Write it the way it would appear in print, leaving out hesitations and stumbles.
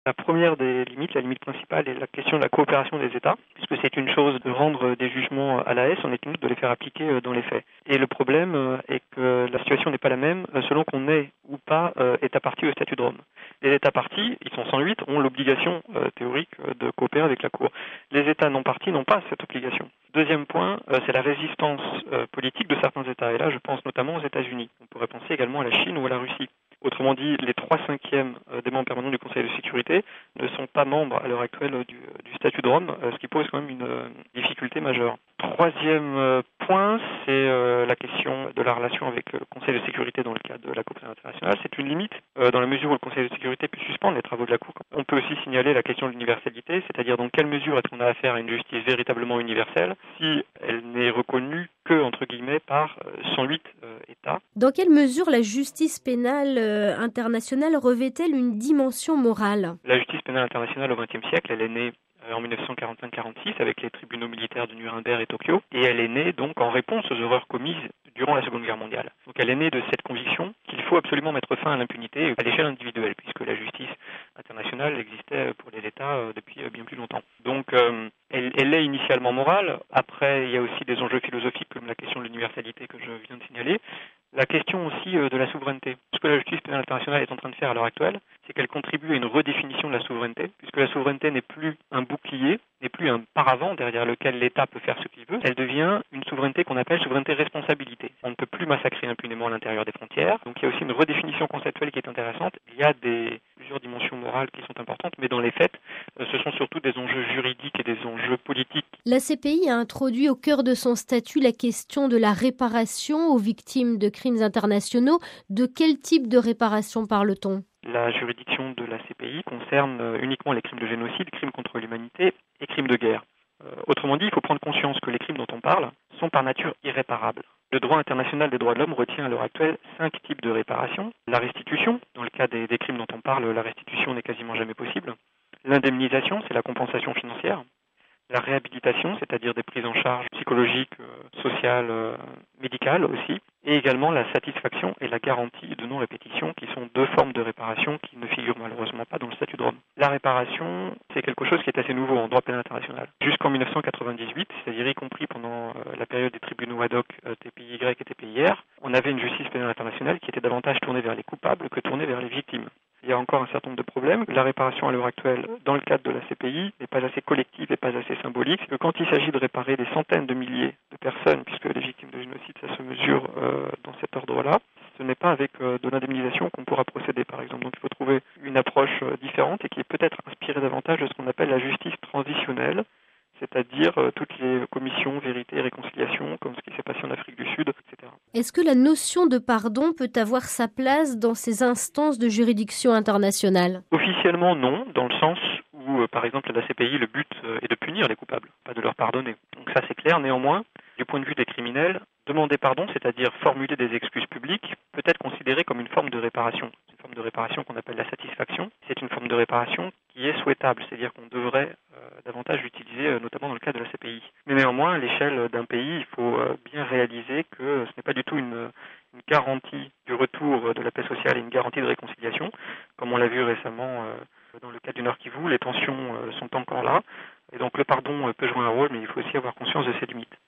La première des limites, la limite principale, est la question de la coopération des États, puisque c'est une chose de rendre des jugements à la Hesse, on est une autre de les faire appliquer dans les faits. Et le problème est que la situation n'est pas la même selon qu'on est ou pas État partie au statut de Rome. Les États partis, ils sont 108, ont l'obligation théorique de coopérer avec la Cour. Les États non partis n'ont pas cette obligation. Deuxième point, c'est la résistance politique de certains États. Et là, je pense notamment aux États-Unis. On pourrait penser également à la Chine ou à la Russie. Autrement dit, les 3/5 des membres permanents du Conseil de sécurité ne sont pas membres à l'heure actuelle du statut de Rome, ce qui pose quand même une difficulté majeure. Troisième point, c'est la question de la relation avec le Conseil de sécurité dans le cadre de la coopération internationale. C'est une limite dans la mesure où le Conseil de sécurité peut suspendre les travaux de la Cour. On peut aussi signaler la question de l'universalité, c'est-à-dire dans quelle mesure est-ce qu'on a affaire à une justice véritablement universelle si elle n'est reconnue que, entre guillemets, par 108 États. Dans quelle mesure la justice pénale internationale revêt-elle une dimension morale ? La justice pénale internationale au XXe siècle, elle est née en 1945-46 avec les tribunaux militaires de Nuremberg et Tokyo, et elle est née donc en réponse aux horreurs commises durant la Seconde Guerre mondiale. Donc elle est née de cette conviction qu'il faut absolument mettre fin à l'impunité à l'échelle individuelle, puisque la justice internationale existait pour les États depuis bien plus longtemps. Donc elle est initialement morale. Après, il y a aussi des enjeux philosophiques comme la question de l'universalité que je viens de signaler. La question aussi de la souveraineté. Ce que la justice pénale internationale est en train de faire à l'heure actuelle, c'est qu'elle contribue à une redéfinition de la souveraineté, puisque la souveraineté n'est plus un bouclier, n'est plus un paravent derrière lequel l'État peut faire ce qu'il veut. Elle devient une souveraineté qu'on appelle souveraineté responsabilité. On ne peut plus massacrer impunément à l'intérieur des frontières. Donc il y a aussi une redéfinition conceptuelle qui est intéressante. Il y a plusieurs dimensions morales qui sont importantes, mais dans les faits, ce sont surtout des enjeux juridiques et des enjeux politiques. La CPI a introduit au cœur de son statut la question de la réparation aux victimes de crimes internationaux. De quel type de réparation parle-t-on ? La juridiction de la CPI concerne uniquement les crimes de génocide, crimes contre l'humanité et crimes de guerre. Autrement dit, il faut prendre conscience que les crimes dont on parle sont par nature irréparables. Le droit international des droits de l'homme retient à l'heure actuelle 5 types de réparation. La restitution, dans le cas des crimes dont on parle, la restitution n'est quasiment jamais possible. L'indemnisation, c'est la compensation financière. La réhabilitation, c'est-à-dire des prises en charge psychologiques, sociales, médicales aussi, et également la satisfaction et la garantie de non-répétition, qui sont 2 formes de réparation qui ne figurent malheureusement pas dans le statut de Rome. La réparation, c'est quelque chose qui est assez nouveau en droit pénal international. Jusqu'en 1998, c'est-à-dire y compris pendant la période des tribunaux ad hoc TPI-Y et TPI-R, on avait une justice pénale internationale qui était davantage tournée vers les coupables que tournée vers les victimes. Il y a encore un certain nombre de problèmes. La réparation à l'heure actuelle, dans le cadre de la CPI, n'est pas assez collective et pas assez symbolique. C'est que quand il s'agit de réparer des centaines de milliers de personnes, puisque les victimes de génocide, ça se mesure dans cet ordre-là, ce n'est pas avec de l'indemnisation qu'on pourra procéder, par exemple. Donc il faut trouver une approche différente et qui est peut-être inspirée davantage de ce qu'on appelle la justice transitionnelle, c'est-à-dire toutes les commissions vérité et réconciliation, comme ce qui s'est passé en Afrique du Sud, etc. Est-ce que la notion de pardon peut avoir sa place dans ces instances de juridiction internationale ? Officiellement, non, dans le sens où, par exemple, à la CPI, le but est de punir les coupables, pas de leur pardonner. Donc ça, c'est clair. Néanmoins, du point de vue des criminels, demander pardon, c'est-à-dire formuler des excuses publiques, peut être considéré comme une forme de réparation. C'est une forme de réparation qu'on appelle la satisfaction. C'est une forme de réparation qui est souhaitable, c'est-à-dire qu'on devrait davantage l'utiliser, notamment dans le cas de la CPI. Mais néanmoins, à l'échelle d'un pays, il faut bien réaliser que ce n'est pas du tout une garantie du retour de la paix sociale et une garantie de réconciliation. Comme on l'a vu récemment dans le cas du Nord Kivu, les tensions sont encore là. Et donc le pardon peut jouer un rôle, mais il faut aussi avoir conscience de ses limites.